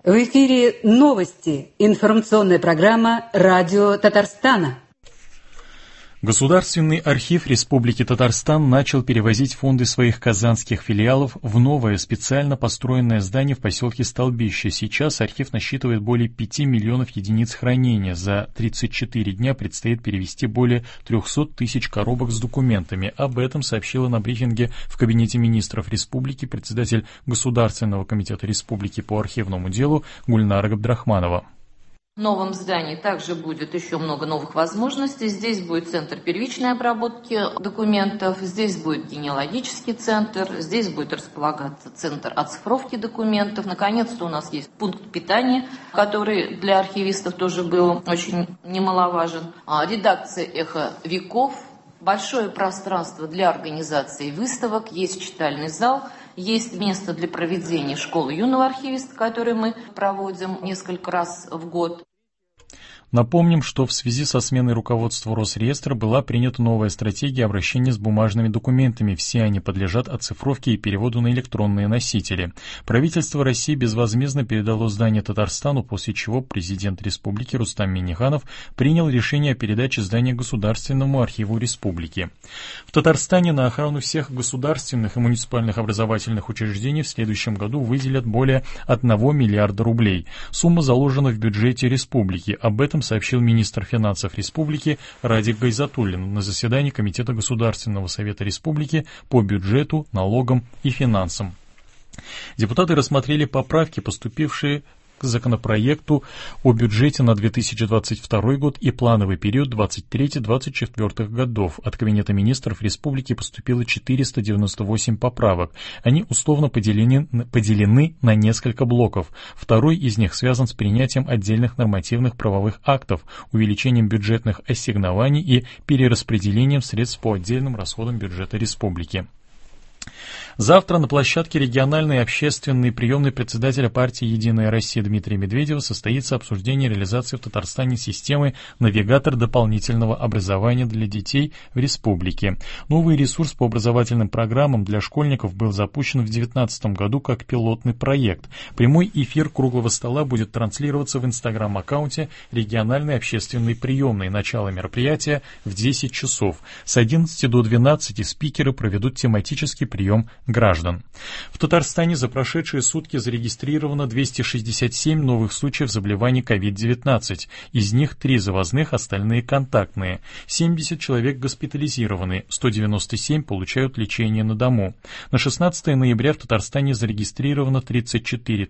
В эфире новости. Информационная программа «Радио Татарстана». Государственный архив Республики Татарстан начал перевозить фонды своих казанских филиалов в новое специально построенное здание в поселке Столбище. Сейчас архив насчитывает более 5 миллионов единиц хранения. За 34 дня предстоит перевести более 300 тысяч коробок с документами. Об этом сообщила на брифинге в Кабинете министров Республики председатель Государственного комитета Республики по архивному делу Гульнара Габдрахманова. В новом здании также будет еще много новых возможностей. Здесь будет центр первичной обработки документов, здесь будет генеалогический центр, здесь будет располагаться центр оцифровки документов. Наконец-то у нас есть пункт питания, который для архивистов тоже был очень немаловажен. Редакция «Эхо веков», большое пространство для организации выставок, есть читальный зал. Есть место для проведения школы юного архивиста, который мы проводим несколько раз в год. Напомним, что в связи со сменой руководства Росреестра была принята новая стратегия обращения с бумажными документами. Все они подлежат оцифровке и переводу на электронные носители. Правительство России безвозмездно передало здание Татарстану, после чего президент республики Рустам Минниханов принял решение о передаче здания Государственному архиву республики. В Татарстане на охрану всех государственных и муниципальных образовательных учреждений в следующем году выделят более 1 миллиарда рублей. Сумма заложена в бюджете республики. Об этом сообщил министр финансов республики Радик Гайзатуллин на заседании Комитета Государственного совета республики по бюджету, налогам и финансам. Депутаты рассмотрели поправки, поступившие к законопроекту о бюджете на 2022 год и плановый период 2023-2024 годов. От Кабинета министров республики поступило 498 поправок. Они условно поделены на несколько блоков. Второй из них связан с принятием отдельных нормативных правовых актов, увеличением бюджетных ассигнований и перераспределением средств по отдельным расходам бюджета республики. Завтра на площадке региональной общественной приемной председателя партии «Единая Россия» Дмитрия Медведева состоится обсуждение реализации в Татарстане системы «Навигатор дополнительного образования для детей» в республике. Новый ресурс по образовательным программам для школьников был запущен в 2019 году как пилотный проект. Прямой эфир круглого стола будет транслироваться в инстаграм-аккаунте региональной общественной приемной. Начало мероприятия в 10 часов. С 11 до 12 спикеры проведут тематический прием граждан. В Татарстане за прошедшие сутки зарегистрировано 267 новых случаев заболеваний COVID-19. Из них 3 завозных, остальные контактные. 70 человек госпитализированы, 197 получают лечение на дому. На 16 ноября в Татарстане зарегистрировано 34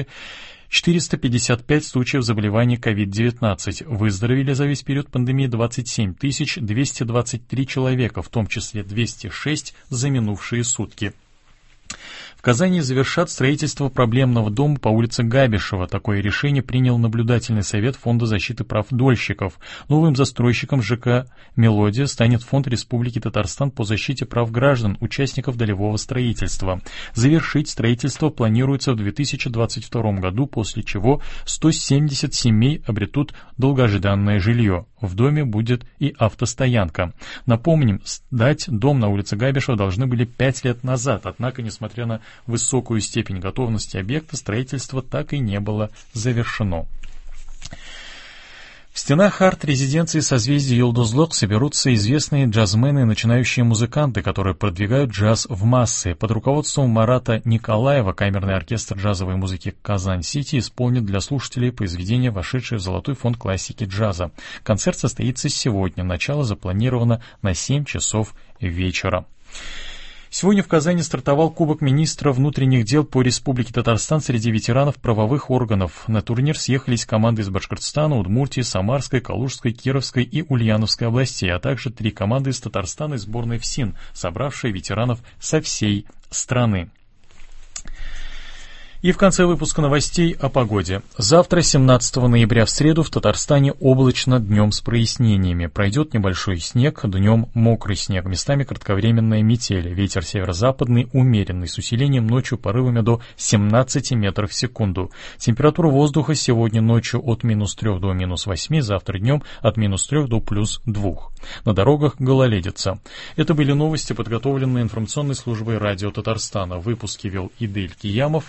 455 случаев заболевания COVID-19. Выздоровели за весь период пандемии 27 223 человека, в том числе 206 за минувшие сутки. В Казани завершат строительство проблемного дома по улице Габишева. Такое решение принял наблюдательный совет Фонда защиты прав дольщиков. Новым застройщиком ЖК «Мелодия» станет Фонд Республики Татарстан по защите прав граждан, участников долевого строительства. Завершить строительство планируется в 2022 году, после чего 170 семей обретут долгожданное жилье. В доме будет и автостоянка. Напомним, сдать дом на улице Габишева должны были 5 лет назад, однако, несмотря на высокую степень готовности объекта, строительство так и не было завершено. В стенах арт-резиденции созвездия Йолдузлук соберутся известные джазмены и начинающие музыканты, которые продвигают джаз в массы. Под руководством Марата Николаева камерный оркестр джазовой музыки Казань-Сити исполнит для слушателей произведения, вошедшие в Золотой фонд классики джаза. Концерт состоится сегодня. Начало запланировано на 7 часов вечера. Сегодня в Казани стартовал Кубок министра внутренних дел по Республике Татарстан среди ветеранов правовых органов. На турнир съехались команды из Башкортостана, Удмуртии, Самарской, Калужской, Кировской и Ульяновской областей, а также 3 команды из Татарстана и сборной ФСИН, собравшие ветеранов со всей страны. И в конце выпуска новостей о погоде. Завтра, 17 ноября, в среду, в Татарстане облачно, днем с прояснениями. Пройдет небольшой снег, днем мокрый снег, местами кратковременная метель. Ветер северо-западный умеренный, с усилением ночью порывами до 17 метров в секунду. Температура воздуха сегодня ночью от -3 до -8, завтра днем от -3 до +2. На дорогах гололедица. Это были новости, подготовленные информационной службой радио Татарстана. В выпуске вел Идель Киямов.